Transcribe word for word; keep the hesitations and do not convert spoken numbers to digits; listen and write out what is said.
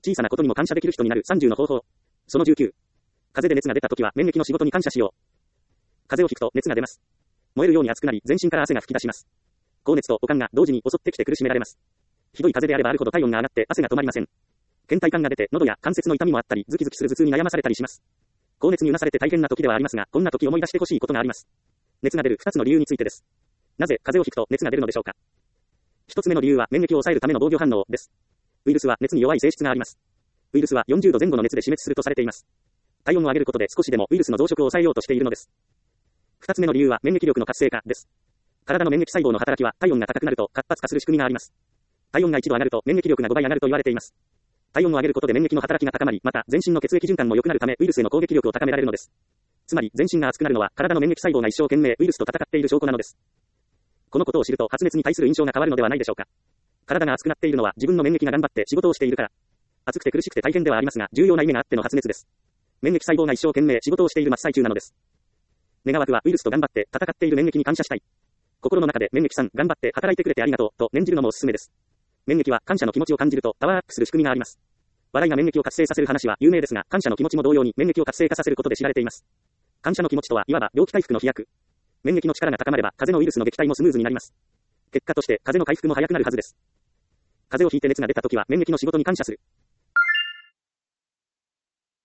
小さなことにも感謝できる人になるさんじゅうの方法。そのじゅうきゅう。風邪で熱が出たときは免疫の仕事に感謝しよう。風邪をひくと熱が出ます。燃えるように熱くなり、全身から汗が噴き出します。高熱と悪寒が同時に襲ってきて苦しめられます。ひどい風邪であればあるほど体温が上がって汗が止まりません。倦怠感が出て喉や関節の痛みもあったり、ズキズキする頭痛に悩まされたりします。高熱にうなされて大変な時ではありますが、こんな時思い出してほしいことがあります。熱が出るふたつの理由についてです。なぜ風邪をひくと熱が出るのでしょうか。ひとつめの理由は免疫を抑えるための防御反応です。ウイルスは熱に弱い性質があります。ウイルスはよんじゅうどぜん後の熱で死滅するとされています。体温を上げることで少しでもウイルスの増殖を抑えようとしているのです。ふたつめの理由は免疫力の活性化です。体の免疫細胞の働きは体温が高くなると活発化する仕組みがあります。体温がいちど上がると免疫力がごばい上がると言われています。体温を上げることで免疫の働きが高まり、また全身の血液循環も良くなるためウイルスへの攻撃力を高められるのです。つまり全身が熱くなるのは体の免疫細胞が一生懸命ウイルスと戦っている証拠なのです。このことを知ると発熱に対する印象が変わるのではないでしょうか。体が熱くなっているのは自分の免疫が頑張って仕事をしているから。熱くて苦しくて大変ではありますが、重要な意味があっての発熱です。免疫細胞が一生懸命仕事をしている真っ最中なのです。願わくはウイルスと頑張って戦っている免疫に感謝したい。心の中で免疫さん頑張って働いてくれてありがとうと念じるのもおすすめです。免疫は感謝の気持ちを感じるとパワーアップする仕組みがあります。笑いが免疫を活性させる話は有名ですが、感謝の気持ちも同様に免疫を活性化させることで知られています。感謝の気持ちとはいわば病気回復の飛躍。免疫の力が高まれば風邪のウイルスの撃退もスムーズになります。結果として風邪の回復も早くなるはずです。風邪をひいて熱が出たときは免疫の仕事に感謝する。